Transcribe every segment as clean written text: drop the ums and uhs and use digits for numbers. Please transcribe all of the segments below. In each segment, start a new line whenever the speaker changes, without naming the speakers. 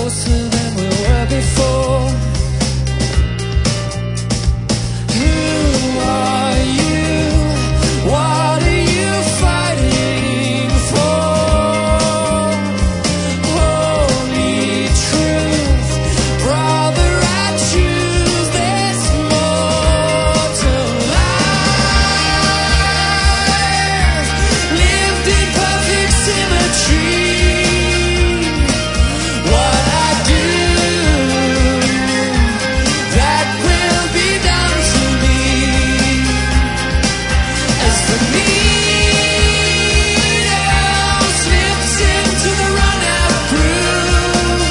closer than we were before. Who are you? What are you fighting for? Holy truth, brother, I choose this mortal life, lived in perfect symmetry. What I do, that will be done to me. As the needle slips into the run-out groove,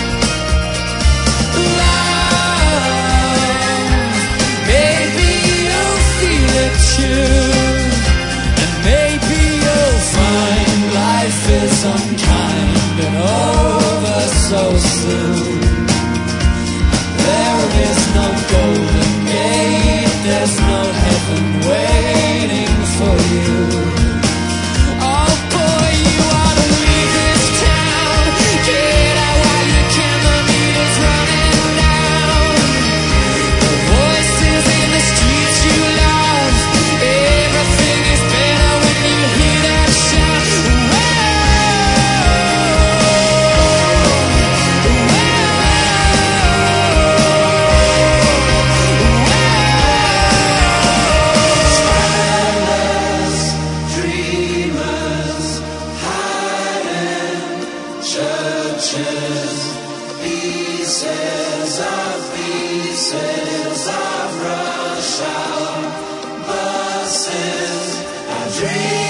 love, maybe you'll feel it too, and maybe you'll find life is unkind and over so soon. There is no golden gate, there's no heaven waiting for you. Oh boy, you ought to leave this town. Get out while you can, the meter's running down. The voices in the streets you love, everything is better when you hear that shout. Dreamers hiding churches, pieces of Russia, buses, our dreams.